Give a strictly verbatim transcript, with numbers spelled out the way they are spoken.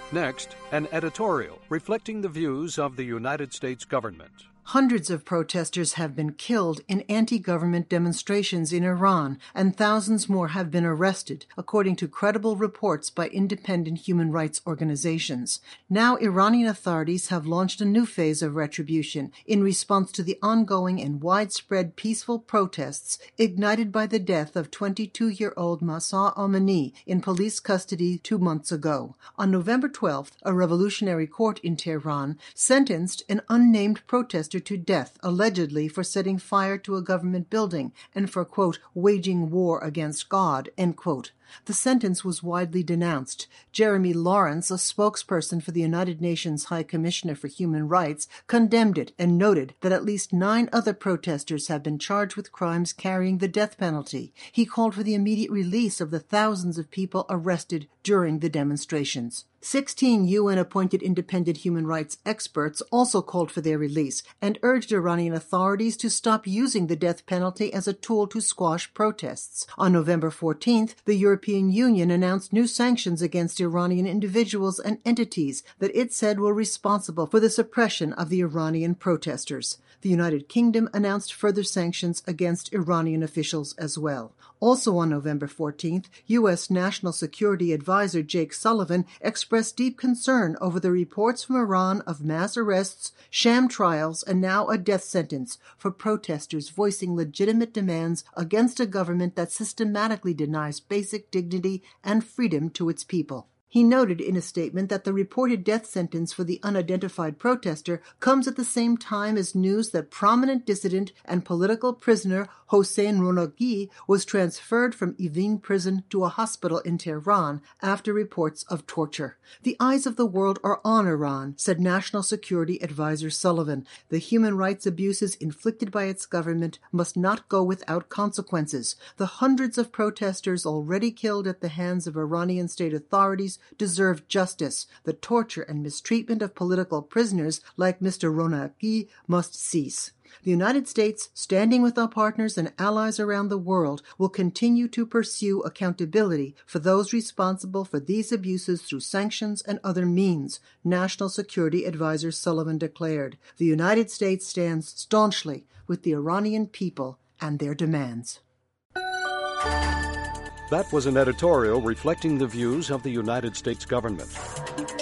Next, an editorial reflecting the views of the United States government. Hundreds of protesters have been killed in anti-government demonstrations in Iran, and thousands more have been arrested, according to credible reports by independent human rights organizations. Now, Iranian authorities have launched a new phase of retribution in response to the ongoing and widespread peaceful protests ignited by the death of twenty-two-year-old Mahsa Amini in police custody two months ago. On November twelfth, a revolutionary court in Tehran sentenced an unnamed protester to death, allegedly for setting fire to a government building and for, quote, waging war against God, end quote. The sentence was widely denounced. Jeremy Lawrence, a spokesperson for the United Nations High Commissioner for Human Rights, condemned it and noted that at least nine other protesters have been charged with crimes carrying the death penalty. He called for the immediate release of the thousands of people arrested during the demonstrations. Sixteen U N-appointed independent human rights experts also called for their release and urged Iranian authorities to stop using the death penalty as a tool to squash protests. On November fourteenth, the European Union announced new sanctions against Iranian individuals and entities that it said were responsible for the suppression of the Iranian protesters. The United Kingdom announced further sanctions against Iranian officials as well. Also on November fourteenth, U S National Security Advisor Jake Sullivan expressed deep concern over the reports from Iran of mass arrests, sham trials, and now a death sentence for protesters voicing legitimate demands against a government that systematically denies basic dignity and freedom to its people. He noted in a statement that the reported death sentence for the unidentified protester comes at the same time as news that prominent dissident and political prisoner Hossein Ronaghi was transferred from Evin prison to a hospital in Tehran after reports of torture. The eyes of the world are on Iran, said National Security Advisor Sullivan. The human rights abuses inflicted by its government must not go without consequences. The hundreds of protesters already killed at the hands of Iranian state authorities deserve justice. The torture and mistreatment of political prisoners like Mister Ronaghi must cease. The United States, standing with our partners and allies around the world, will continue to pursue accountability for those responsible for these abuses through sanctions and other means, National Security Advisor Sullivan declared. The United States stands staunchly with the Iranian people and their demands. That was an editorial reflecting the views of the United States government.